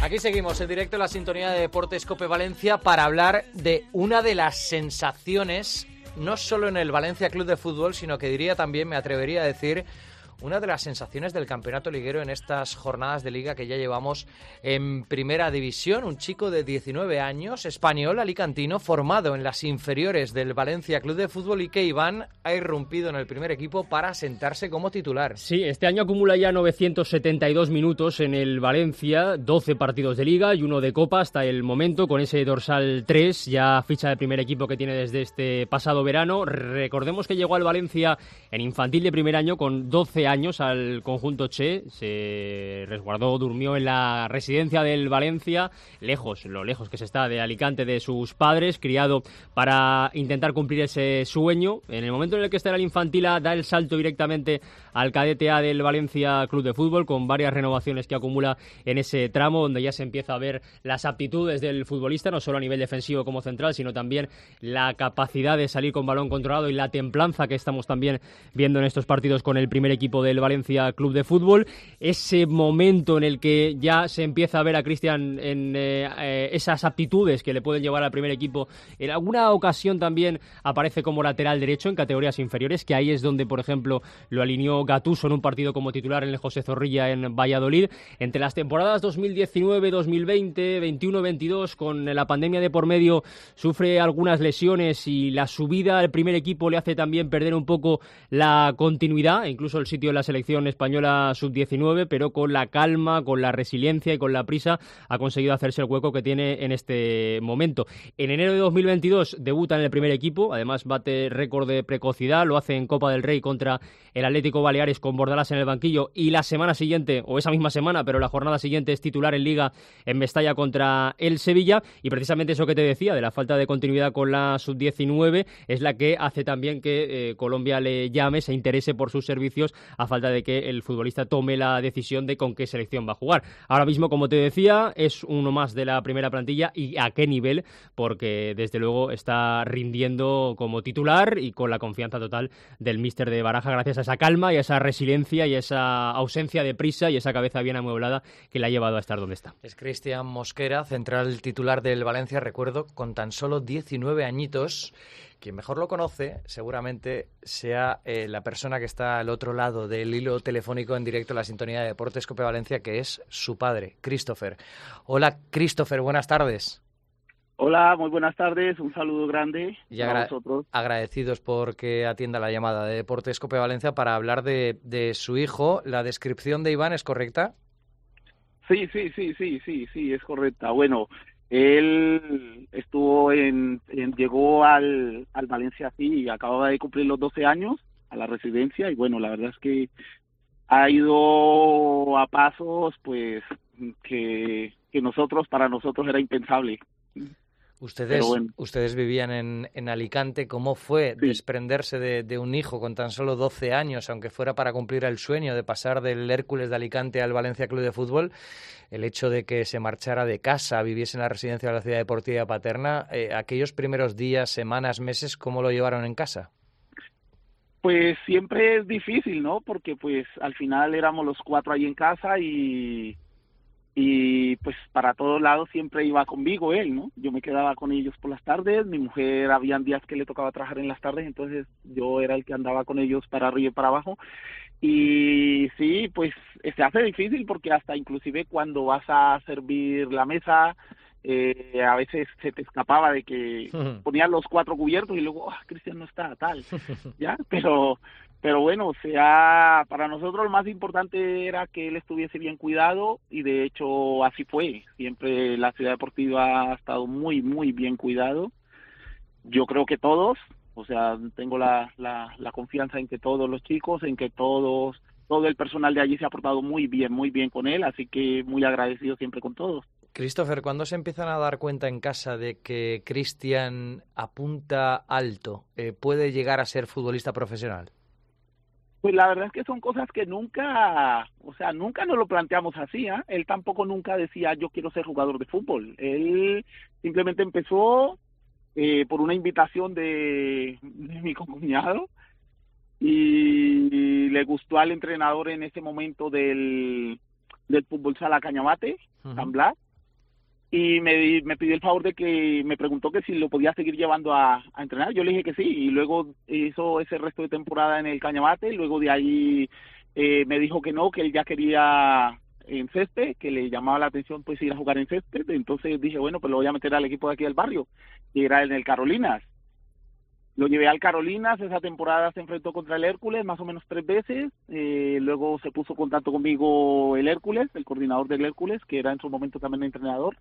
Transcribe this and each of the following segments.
Aquí seguimos en directo en la sintonía de Deportes COPE Valencia para hablar de una de las sensaciones, no solo en el Valencia Club de Fútbol, sino que diría también, me atrevería a decir, una de las sensaciones del campeonato liguero en estas jornadas de liga que ya llevamos en primera división. Un chico de 19 años, español, alicantino, formado en las inferiores del Valencia Club de Fútbol y que Iván ha irrumpido en el primer equipo para sentarse como titular. Sí, este año acumula ya 972 minutos en el Valencia, 12 partidos de liga y uno de copa hasta el momento, con ese dorsal 3, ya ficha de primer equipo que tiene desde este pasado verano. Recordemos que llegó al Valencia en infantil de primer año con 12 años al conjunto Che, se resguardó, durmió en la residencia del Valencia, lo lejos que se está de Alicante, de sus padres, criado para intentar cumplir ese sueño. En el momento en el que está en el infantil A, da el salto directamente al cadete A del Valencia Club de Fútbol, con varias renovaciones que acumula en ese tramo, donde ya se empieza a ver las aptitudes del futbolista, no solo a nivel defensivo como central, sino también la capacidad de salir con balón controlado y la templanza que estamos también viendo en estos partidos con el primer equipo del Valencia Club de Fútbol. Ese momento en el que ya se empieza a ver a Cristian en esas aptitudes que le pueden llevar al primer equipo. En alguna ocasión también aparece como lateral derecho en categorías inferiores, que ahí es donde, por ejemplo, lo alineó Gattuso en un partido como titular en el José Zorrilla en Valladolid. Entre las temporadas 2019, 2020, 21-22, con la pandemia de por medio, sufre algunas lesiones y la subida al primer equipo le hace también perder un poco la continuidad, incluso el sitio en la selección española sub-19, pero con la calma, con la resiliencia y con la prisa ha conseguido hacerse el hueco que tiene en este momento. En enero de 2022 debuta en el primer equipo, además bate récord de precocidad, lo hace en Copa del Rey contra el Atlético Baleares con Bordalás en el banquillo, y la semana siguiente, o esa misma semana, pero la jornada siguiente, es titular en Liga en Mestalla contra el Sevilla, y precisamente eso que te decía de la falta de continuidad con la sub-19 es la que hace también que Colombia le llame, se interese por sus servicios, a falta de que el futbolista tome la decisión de con qué selección va a jugar. Ahora mismo, como te decía, es uno más de la primera plantilla, y a qué nivel, porque desde luego está rindiendo como titular y con la confianza total del míster de Baraja, gracias a esa calma y a esa resiliencia y a esa ausencia de prisa y esa cabeza bien amueblada que le ha llevado a estar donde está. Es Cristian Mosquera, central titular del Valencia, recuerdo, con tan solo 19 añitos. Quien mejor lo conoce seguramente sea la persona que está al otro lado del hilo telefónico en directo en la sintonía de Deportes COPE Valencia, que es su padre, Christopher. Hola, Christopher, buenas tardes. Hola, muy buenas tardes, un saludo grande a vosotros. Agradecidos por que atienda la llamada de Deportes COPE Valencia para hablar de su hijo. ¿La descripción de Iván es correcta? Sí, es correcta. Bueno, él llegó al Valencia así, acababa de cumplir los 12 años a la residencia, y bueno, la verdad es que ha ido a pasos pues que para nosotros era impensable. Ustedes vivían en Alicante. ¿Cómo fue desprenderse de un hijo con tan solo 12 años, aunque fuera para cumplir el sueño de pasar del Hércules de Alicante al Valencia Club de Fútbol? El hecho de que se marchara de casa, viviese en la residencia de la Ciudad Deportiva Paterna, aquellos primeros días, semanas, meses, ¿cómo lo llevaron en casa? Pues siempre es difícil, ¿no? Porque pues al final éramos los 4 ahí en casa y pues para todos lados siempre iba conmigo él, ¿no? Yo me quedaba con ellos por las tardes, mi mujer habían días que le tocaba trabajar en las tardes, entonces yo era el que andaba con ellos para arriba y para abajo. Y sí, pues se hace difícil porque hasta inclusive cuando vas a servir la mesa, a veces se te escapaba de que ponían los 4 cubiertos y luego, Cristian no está, tal, ¿ya? Pero bueno, o sea, para nosotros lo más importante era que él estuviese bien cuidado, y de hecho así fue. Siempre la Ciudad Deportiva ha estado muy, muy bien cuidado. Yo creo que todos, o sea, tengo la confianza en que todos los chicos, en que todo el personal de allí se ha portado muy bien con él, así que muy agradecido siempre con todos. Christopher, ¿cuándo se empiezan a dar cuenta en casa de que Cristian apunta alto, puede llegar a ser futbolista profesional? Pues la verdad es que son cosas que nunca nos lo planteamos así, ¿eh? Él tampoco nunca decía yo quiero ser jugador de fútbol. Él simplemente empezó por una invitación de mi concuñado, y le gustó al entrenador en ese momento del fútbol sala Cañamate, San Blas, y me pidió el favor de que me preguntó que si lo podía seguir llevando a entrenar. Yo le dije que sí, y luego hizo ese resto de temporada en el Cañabate, y luego de ahí me dijo que no, que él ya quería en césped, que le llamaba la atención pues ir a jugar en césped. Entonces dije, bueno, pues lo voy a meter al equipo de aquí del barrio, que era en el Carolinas. Lo llevé al Carolinas, esa temporada se enfrentó contra el Hércules más o menos 3 veces, luego se puso en contacto conmigo el Hércules, el coordinador del Hércules, que era en su momento también entrenador,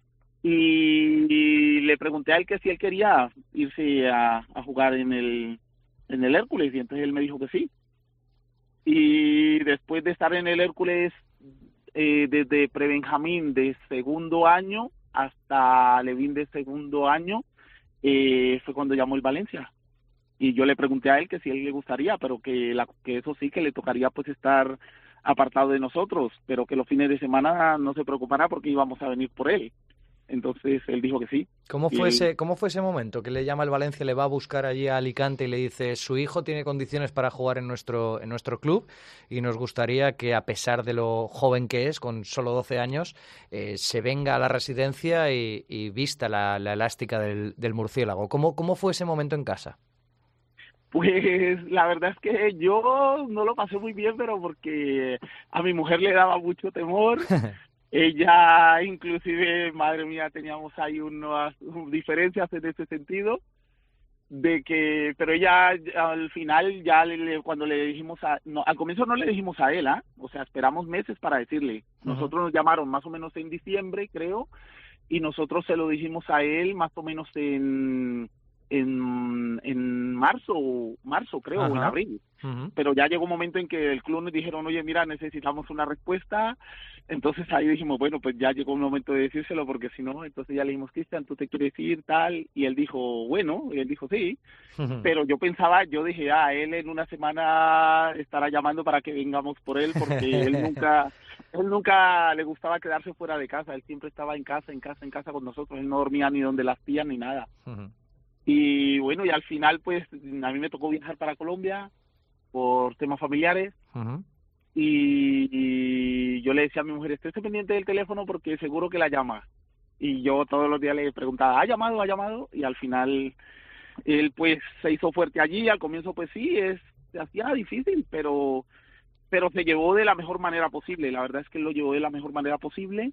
y le pregunté a él que si él quería irse a jugar en el Hércules, y entonces él me dijo que sí. Y después de estar en el Hércules desde prebenjamín de segundo año hasta Levín de segundo año, fue cuando llamó el Valencia. Y yo le pregunté a él que si a él le gustaría, pero que eso sí, que le tocaría pues estar apartado de nosotros, pero que los fines de semana no se preocupará porque íbamos a venir por él. Entonces él dijo que sí. ¿Cómo fue ese momento que le llama el Valencia, le va a buscar allí a Alicante y le dice: su hijo tiene condiciones para jugar en nuestro club y nos gustaría que, a pesar de lo joven que es, con solo 12 años, se venga a la residencia y vista la elástica del murciélago? ¿Cómo fue ese momento en casa? Pues la verdad es que yo no lo pasé muy bien, pero porque a mi mujer le daba mucho temor. Ella, inclusive, madre mía, teníamos ahí unas diferencias en ese sentido, pero ella al final cuando le dijimos al comienzo no le dijimos a él, o sea, esperamos meses para decirle. Nosotros nos llamaron más o menos en diciembre, creo, y nosotros se lo dijimos a él más o menos en marzo creo, o en abril. Pero ya llegó un momento en que el club nos dijeron: oye, mira, necesitamos una respuesta. Entonces ahí dijimos, bueno, pues ya llegó un momento de decírselo, porque si no, entonces ya le dijimos: Cristian, ¿tú te quieres ir, tal? Y él dijo, bueno, y él dijo sí. Pero yo dije, él en una semana estará llamando para que vengamos por él, porque él nunca le gustaba quedarse fuera de casa. Él siempre estaba en casa con nosotros. Él no dormía ni donde las tías ni nada. Y bueno, y al final pues a mí me tocó viajar para Colombia por temas familiares. Y yo le decía a mi mujer: esté pendiente del teléfono porque seguro que la llama. Y yo todos los días le preguntaba: ¿ha llamado? Y al final él pues se hizo fuerte allí. Al comienzo pues sí, se hacía difícil, pero se llevó de la mejor manera posible. La verdad es que él lo llevó de la mejor manera posible.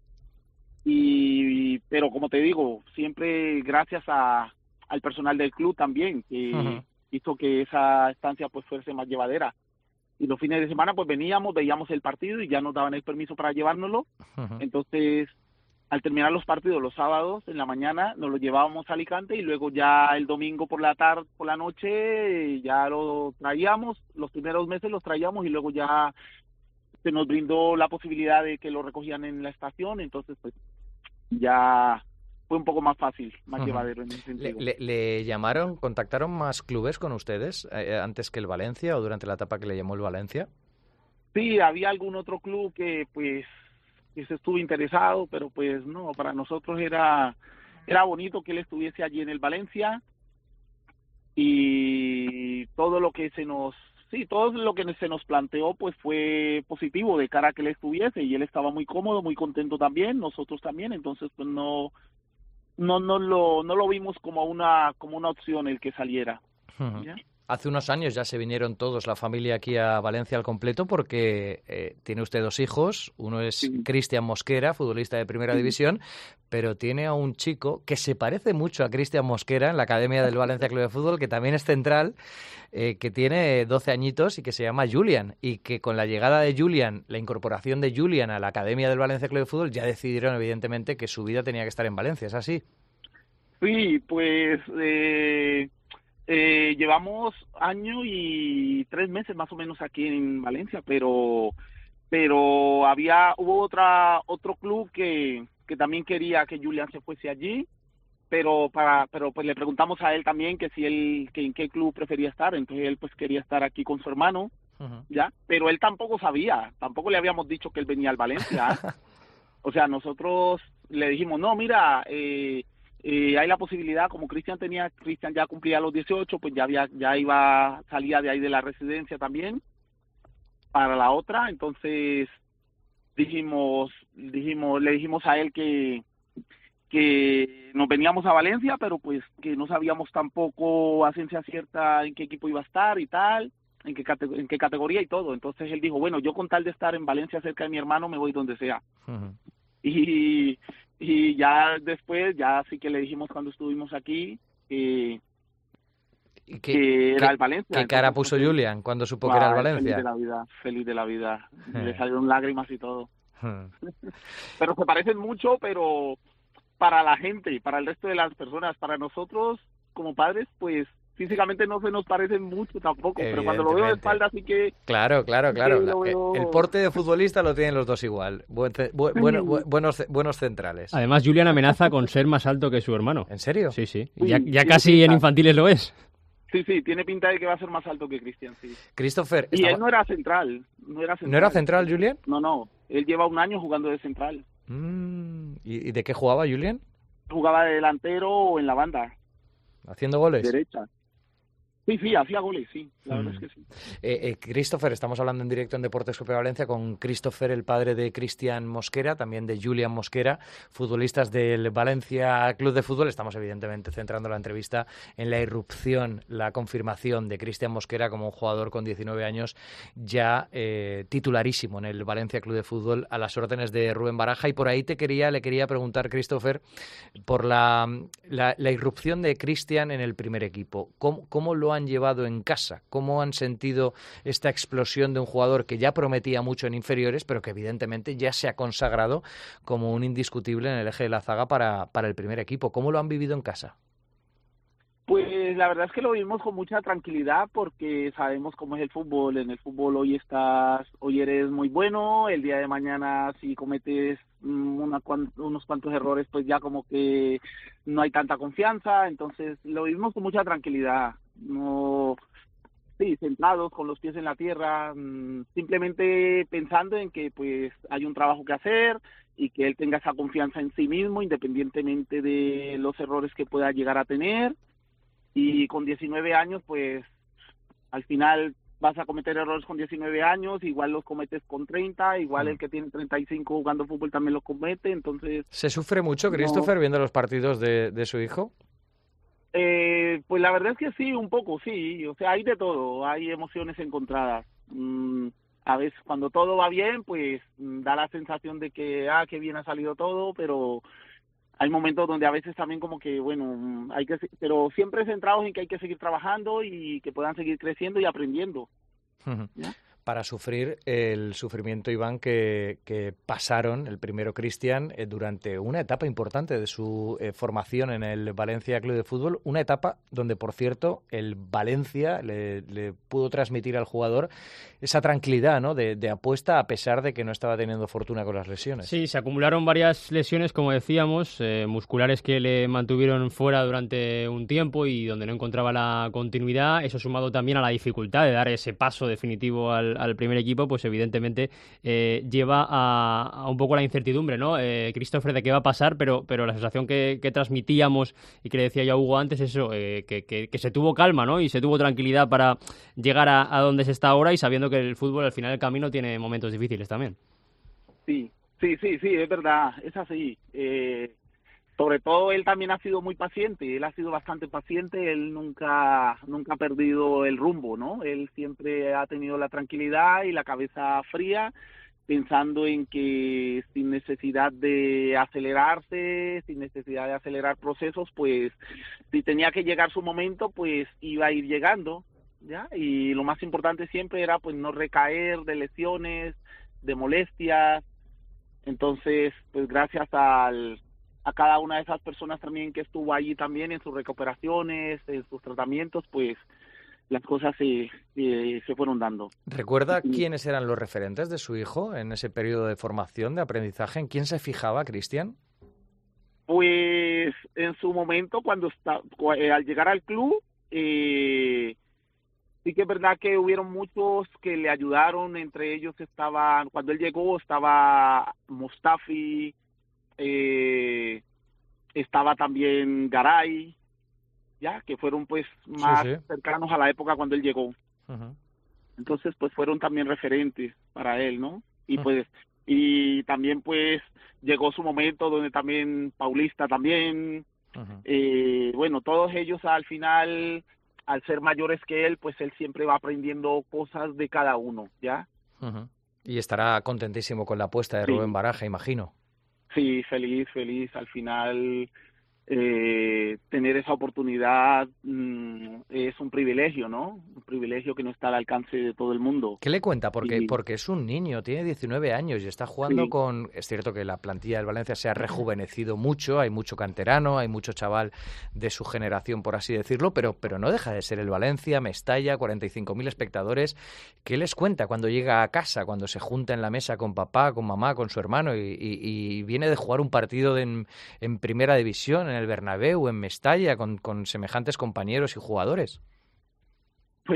Pero como te digo, siempre gracias al personal del club también, que hizo que esa estancia pues fuese más llevadera. Y los fines de semana pues veíamos el partido y ya nos daban el permiso para llevárnoslo. Entonces, al terminar los partidos los sábados en la mañana, nos lo llevábamos a Alicante, y luego ya el domingo por la noche ya lo traíamos. Los primeros meses los traíamos y luego ya se nos brindó la posibilidad de que lo recogían en la estación. Entonces pues ya fue un poco más fácil, más llevadero en ese sentido. ¿Le contactaron más clubes con ustedes antes que el Valencia, o durante la etapa que le llamó el Valencia? Sí, había algún otro club que se estuvo interesado, pero pues no, para nosotros era bonito que él estuviese allí en el Valencia, y todo lo que se nos planteó pues fue positivo de cara a que él estuviese, y él estaba muy cómodo, muy contento también, nosotros también. Entonces pues no lo vimos como una opción el que saliera. ¿Ya? Hace unos años ya se vinieron todos, la familia, aquí a Valencia al completo, porque tiene usted 2 hijos. Uno es Cristian Mosquera, futbolista de Primera División, pero tiene a un chico que se parece mucho a Cristian Mosquera en la academia del Valencia Club de Fútbol, que también es central, que tiene 12 añitos y que se llama Julian, y que con la llegada de Julian, la incorporación de Julian a la academia del Valencia Club de Fútbol, ya decidieron evidentemente que su vida tenía que estar en Valencia. ¿Es así? Sí, pues llevamos 1 año y 3 meses más o menos aquí en Valencia, pero hubo otro club que también quería que Julian se fuese allí, pero pues le preguntamos a él también que en qué club prefería estar. Entonces él pues quería estar aquí con su hermano, ya, pero él tampoco le habíamos dicho que él venía al Valencia. O sea, nosotros le dijimos: no, mira, hay la posibilidad, como Cristian ya cumplía los 18, pues salía de ahí de la residencia también para la otra. Entonces le dijimos a él que que nos veníamos a Valencia, pero pues que no sabíamos tampoco a ciencia cierta en qué equipo iba a estar y tal, en qué categoría y todo. Entonces él dijo, bueno, yo con tal de estar en Valencia cerca de mi hermano me voy donde sea. Ujú. Y ya después, ya sí que le dijimos cuando estuvimos aquí, ¿Y que era el Valencia. ¿Qué cara Entonces, puso pues, Julian cuando supo que era el Valencia? Feliz de la vida. Le salieron lágrimas y todo. Hmm. Pero se parecen mucho, pero para la gente, para el resto de las personas, para nosotros como padres, pues físicamente no se nos parecen mucho tampoco, pero cuando lo veo de espalda sí que... Claro. lo veo... El porte de futbolista lo tienen los dos igual. Buenos centrales. Además, Julian amenaza con ser más alto que su hermano. ¿En serio? Sí. Sí, Ya casi en infantiles lo es. Sí, tiene pinta de que va a ser más alto que Cristian, sí. Christopher... Y él no era central. ¿No era central, Julian? No. Él lleva un año jugando de central. ¿Y de qué jugaba Julian? Jugaba de delantero o en la banda. ¿Haciendo goles? Derecha. Sí, hacía goles, sí. La verdad es que sí. Christopher, estamos hablando en directo en Deportes Cope Valencia con Christopher, el padre de Cristian Mosquera, también de Julian Mosquera, futbolistas del Valencia Club de Fútbol. Estamos evidentemente centrando la entrevista en la irrupción, la confirmación de Cristian Mosquera como un jugador con 19 años ya titularísimo en el Valencia Club de Fútbol a las órdenes de Rubén Baraja. Y por ahí le quería preguntar, Christopher, por la irrupción de Cristian en el primer equipo. ¿Cómo lo han llevado en casa? ¿Cómo han sentido esta explosión de un jugador que ya prometía mucho en inferiores, pero que evidentemente ya se ha consagrado como un indiscutible en el eje de la zaga para el primer equipo? ¿Cómo lo han vivido en casa? Pues la verdad es que lo vivimos con mucha tranquilidad porque sabemos cómo es el fútbol. En el fútbol hoy eres muy bueno, el día de mañana si cometes unos cuantos errores pues ya como que no hay tanta confianza, entonces lo vivimos con mucha tranquilidad. No, sí, centrados, con los pies en la tierra, simplemente pensando en que pues hay un trabajo que hacer y que él tenga esa confianza en sí mismo independientemente de los errores que pueda llegar a tener. Y con 19 años pues al final vas a cometer errores con 19 años, igual los cometes con 30, igual el que tiene 35 jugando fútbol también los comete, entonces... ¿Se sufre mucho, Christopher, viendo los partidos de su hijo? Pues la verdad es que sí, un poco, sí. O sea, hay de todo, hay emociones encontradas. A veces cuando todo va bien, pues da la sensación de que, qué bien ha salido todo, pero hay momentos donde a veces también como que, bueno, pero siempre centrados en que hay que seguir trabajando y que puedan seguir creciendo y aprendiendo. ¿Ya? Para sufrir el sufrimiento, Iván, que pasaron, el primero Cristian, durante una etapa importante de su formación en el Valencia Club de Fútbol, una etapa donde, por cierto, el Valencia le pudo transmitir al jugador esa tranquilidad, ¿no?, de apuesta, a pesar de que no estaba teniendo fortuna con las lesiones. Sí, se acumularon varias lesiones, como decíamos, musculares que le mantuvieron fuera durante un tiempo y donde no encontraba la continuidad. Eso sumado también a la dificultad de dar ese paso definitivo al primer equipo, pues evidentemente lleva a un poco la incertidumbre, ¿no? Christopher, de qué va a pasar, pero la sensación que transmitíamos y que le decía yo a Hugo antes, eso, que se tuvo calma, ¿no? Y se tuvo tranquilidad para llegar a donde se está ahora, y sabiendo que el fútbol al final del camino tiene momentos difíciles también. Sí, es verdad, es así. Sobre todo él también ha sido muy paciente, él ha sido bastante paciente, él nunca ha perdido el rumbo, ¿no? Él siempre ha tenido la tranquilidad y la cabeza fría, pensando en que sin necesidad de acelerarse, sin necesidad de acelerar procesos, pues si tenía que llegar su momento, pues iba a ir llegando, ¿ya? Y lo más importante siempre era pues no recaer de lesiones, de molestias. Entonces, pues gracias a cada una de esas personas también que estuvo allí también en sus recuperaciones, en sus tratamientos, pues las cosas se fueron dando. ¿Recuerda quiénes eran los referentes de su hijo en ese periodo de formación, de aprendizaje? ¿En quién se fijaba, Cristian? Pues en su momento, al llegar al club, sí que es verdad que hubieron muchos que le ayudaron, entre ellos cuando él llegó estaba Mustafi, estaba también Garay, ya que fueron pues más cercanos a la época cuando él llegó. Uh-huh. Entonces pues fueron también referentes para él, ¿no? Y pues Y también pues llegó su momento donde también Paulista también, bueno, todos ellos al final, al ser mayores que él, pues él siempre va aprendiendo cosas de cada uno, ¿ya? Y estará contentísimo con la apuesta de Rubén Baraja, imagino. Sí, feliz, al final tener esa oportunidad es un privilegio, ¿no? Un privilegio que no está al alcance de todo el mundo. ¿Qué le cuenta? Porque es un niño, tiene 19 años y está jugando con... Es cierto que la plantilla del Valencia se ha rejuvenecido mucho, hay mucho canterano, hay mucho chaval de su generación, por así decirlo, pero no deja de ser el Valencia, Mestalla, 45.000 espectadores. ¿Qué les cuenta cuando llega a casa, cuando se junta en la mesa con papá, con mamá, con su hermano y viene de jugar un partido en primera división, en el Bernabéu, en Mestalla, con semejantes compañeros y jugadores? Pues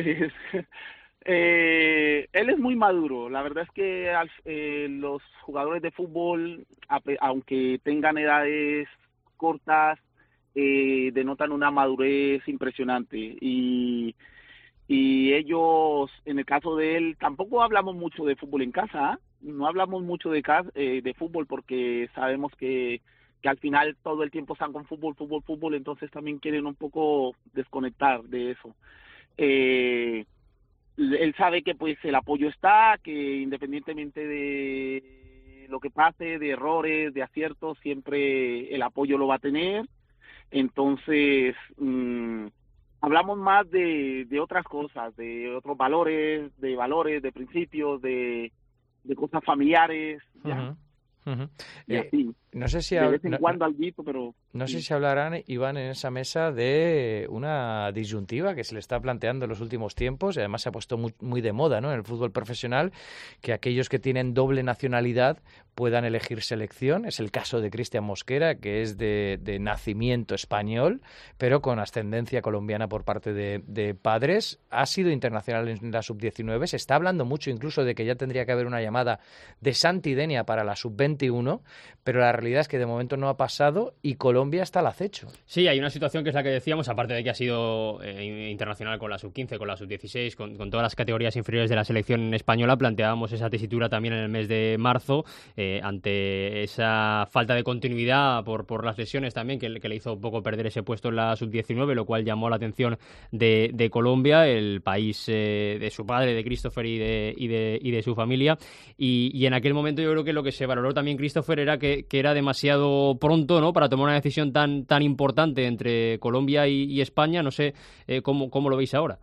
él es muy maduro. La verdad es que los jugadores de fútbol, aunque tengan edades cortas, denotan una madurez impresionante. Y ellos, en el caso de él, tampoco hablamos mucho de fútbol en casa, ¿eh? No hablamos mucho de fútbol porque sabemos que al final todo el tiempo están con fútbol, entonces también quieren un poco desconectar de eso. Él sabe que pues el apoyo está, que independientemente de lo que pase, de errores, de aciertos, siempre el apoyo lo va a tener. Entonces, hablamos más de otras cosas, de otros valores, de principios, de cosas familiares, ¿ya? Y así. No sé si de vez en cuando alguito, pero... No sé si hablarán, Iván, en esa mesa de una disyuntiva que se le está planteando en los últimos tiempos, y además se ha puesto muy de moda, ¿no?, en el fútbol profesional, que aquellos que tienen doble nacionalidad puedan elegir selección. Es el caso de Cristian Mosquera, que es de nacimiento español, pero con ascendencia colombiana por parte de padres. Ha sido internacional en la sub-19. Se está hablando mucho incluso de que ya tendría que haber una llamada de Santidenia para la sub-21, pero la realidad es que de momento no ha pasado y Colombia está al acecho. Sí, hay una situación que es la que decíamos, aparte de que ha sido internacional con la sub-15, con la sub-16, con todas las categorías inferiores de la selección española. Planteábamos esa tesitura también en el mes de marzo, ante esa falta de continuidad por las lesiones también, que le hizo un poco perder ese puesto en la sub-19, lo cual llamó la atención de Colombia, el país de su padre, de Christopher y de su familia. Y en aquel momento yo creo que lo que se valoró también, Christopher, era que era demasiado pronto, ¿no?, para tomar una decisión tan importante entre Colombia y España. No sé cómo lo veis ahora.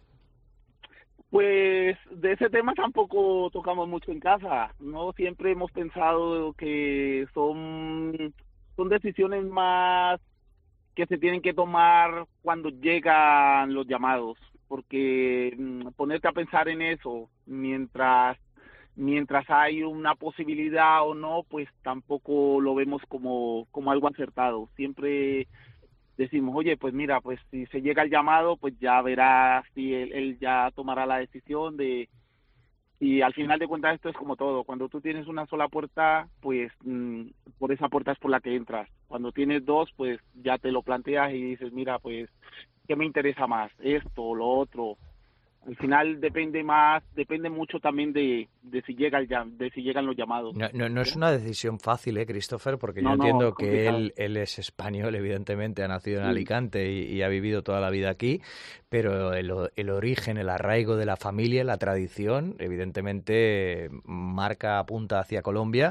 Pues de ese tema tampoco tocamos mucho en casa, ¿no? Siempre hemos pensado que son decisiones más que se tienen que tomar cuando llegan los llamados, porque ponerte a pensar en eso mientras hay una posibilidad o no, pues tampoco lo vemos como algo acertado. Siempre decimos, oye, pues mira, pues si se llega el llamado, pues ya verás si él ya tomará la decisión de... Y al final de cuentas esto es como todo. Cuando tú tienes una sola puerta, pues por esa puerta es por la que entras. Cuando tienes dos, pues ya te lo planteas y dices, mira, pues, ¿qué me interesa más? Esto o lo otro. Al final depende mucho también de si llegan los llamados. No es una decisión fácil, Christopher, porque yo No, entiendo es que complicado. él es español, evidentemente, ha nacido en Alicante y ha vivido toda la vida aquí, pero el origen, el arraigo de la familia, la tradición, evidentemente apunta hacia Colombia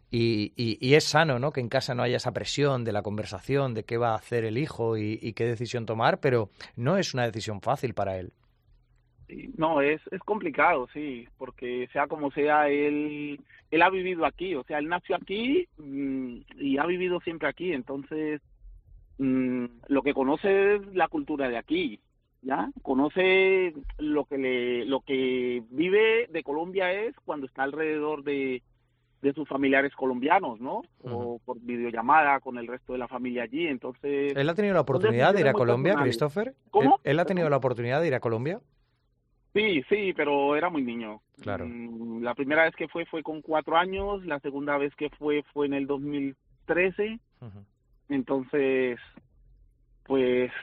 y es sano, ¿no?, que en casa no haya esa presión de la conversación, de qué va a hacer el hijo y qué decisión tomar, pero no es una decisión fácil para él. No, es complicado, sí, porque sea como sea, él ha vivido aquí, o sea, él nació aquí y ha vivido siempre aquí, entonces lo que conoce es la cultura de aquí, ¿ya? Conoce lo que vive de Colombia es cuando está alrededor de sus familiares colombianos, ¿no? O por videollamada con el resto de la familia allí, entonces... ¿Él ha tenido la oportunidad de ir a Colombia, Christopher? ¿Cómo? ¿Él ha tenido la oportunidad de ir a Colombia? Sí, pero era muy niño. Claro. La primera vez que fue con 4 años, la segunda vez que fue en el 2013. Entonces, pues,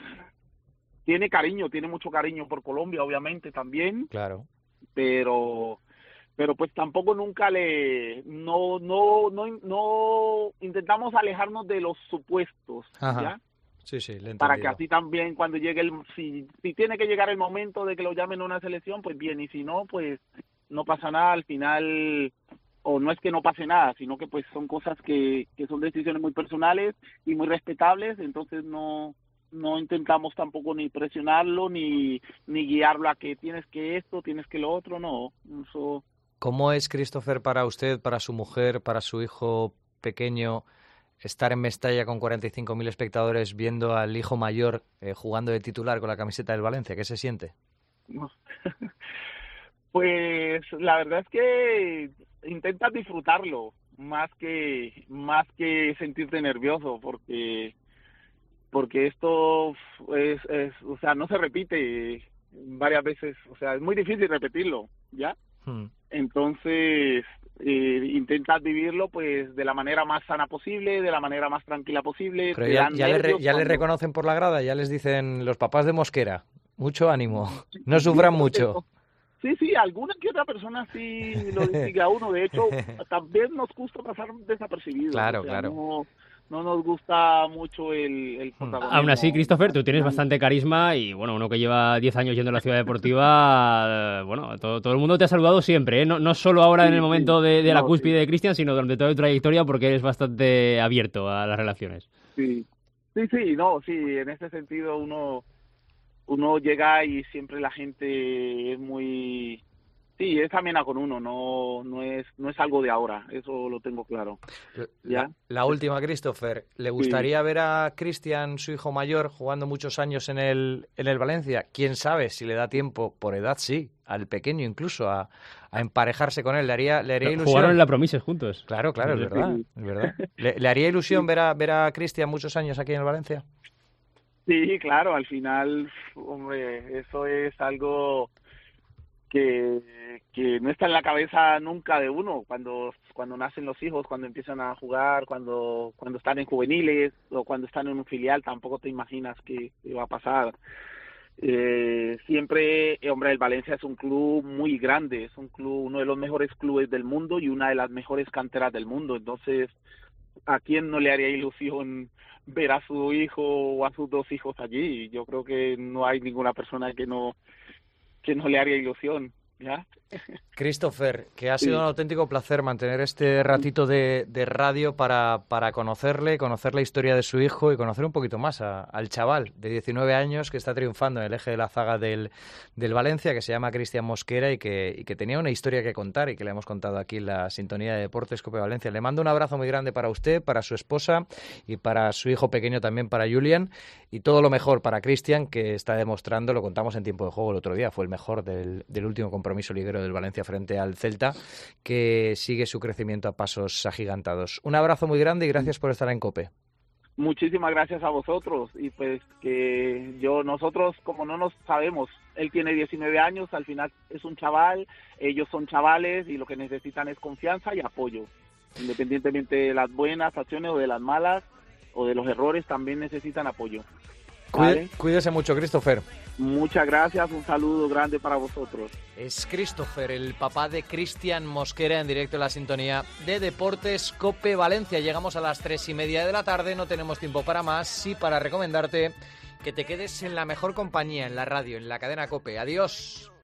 tiene mucho cariño por Colombia, obviamente, también. Claro. Pero pero pues tampoco nunca no intentamos alejarnos de los supuestos. Ajá. ¿Ya? Sí, le he entendido. Para que así también cuando llegue si tiene que llegar el momento de que lo llamen a una selección, pues bien, y si no, pues no pasa nada al final, o no es que no pase nada, sino que pues son cosas que son decisiones muy personales y muy respetables, entonces no intentamos tampoco ni presionarlo ni guiarlo a que tienes que esto, tienes que lo otro, no. Eso... ¿Cómo es, Christopher, para usted, para su mujer, para su hijo pequeño, estar en Mestalla con 45.000 espectadores viendo al hijo mayor jugando de titular con la camiseta del Valencia? ¿Qué se siente? Pues la verdad es que intentas disfrutarlo más que sentirte nervioso, porque esto es o sea, no se repite varias veces, o sea, es muy difícil repetirlo, ¿ya? Entonces intentas vivirlo pues de la manera más sana posible, de la manera más tranquila posible. Pero ya le reconocen por la grada, ya les dicen los papás de Mosquera, mucho ánimo, no sufran mucho. Sí, alguna que otra persona sí lo dice a uno, de hecho también nos gusta pasar desapercibidos. Claro, o sea, claro. No nos gusta mucho el protagonismo. Aún así, Christopher, tú tienes bastante carisma y, bueno, uno que lleva 10 años yendo a la Ciudad Deportiva, bueno, todo el mundo te ha saludado siempre, ¿eh? No solo ahora en el momento de la cúspide de Cristian, sino durante toda tu trayectoria, porque eres bastante abierto a las relaciones. Sí, en ese sentido uno llega y siempre la gente es muy... Sí, es amena con uno, no es algo de ahora, eso lo tengo claro. ¿Ya? La última, Christopher, ¿le gustaría ver a Cristian, su hijo mayor, jugando muchos años en el Valencia? ¿Quién sabe si le da tiempo, por edad sí, al pequeño incluso, a emparejarse con él? ¿Le haría ilusión? Jugaron en la Promises juntos. Claro, es verdad. ¿Le haría ilusión ver a Cristian muchos años aquí en el Valencia? Sí, claro, al final, hombre, eso es algo que no está en la cabeza nunca de uno cuando nacen los hijos, cuando empiezan a jugar, cuando están en juveniles o cuando están en un filial, tampoco te imaginas qué va a pasar. Siempre, hombre, el Valencia es un club muy grande, es un club, uno de los mejores clubes del mundo y una de las mejores canteras del mundo, entonces ¿a quién no le haría ilusión ver a su hijo o a sus dos hijos allí? Yo creo que no hay ninguna persona que no le haría ilusión, ¿ya? Christopher, que ha sido un auténtico placer mantener este ratito de radio para conocer la historia de su hijo y conocer un poquito más al chaval de 19 años que está triunfando en el eje de la zaga del Valencia, que se llama Cristian Mosquera y que tenía una historia que contar y que le hemos contado aquí en la sintonía de Deportes Cope Valencia. Le mando un abrazo muy grande para usted, para su esposa y para su hijo pequeño también, para Julian, y todo lo mejor para Cristian, que está demostrando, lo contamos en tiempo de juego el otro día, fue el mejor del último compromiso liguero del Valencia frente al Celta, que sigue su crecimiento a pasos agigantados. Un abrazo muy grande y gracias por estar en COPE. Muchísimas gracias a vosotros, y pues que nosotros como no nos sabemos, él tiene 19 años, al final es un chaval, ellos son chavales y lo que necesitan es confianza y apoyo, independientemente de las buenas acciones o de las malas o de los errores, también necesitan apoyo. ¿Vale? Cuídese mucho, Christopher. Muchas gracias, un saludo grande para vosotros. Es Christopher, el papá de Cristian Mosquera, en directo en la sintonía de Deportes Cope Valencia. Llegamos a las 3:30 de la tarde, no tenemos tiempo para más, sí para recomendarte que te quedes en la mejor compañía, en la radio, en la cadena Cope. Adiós.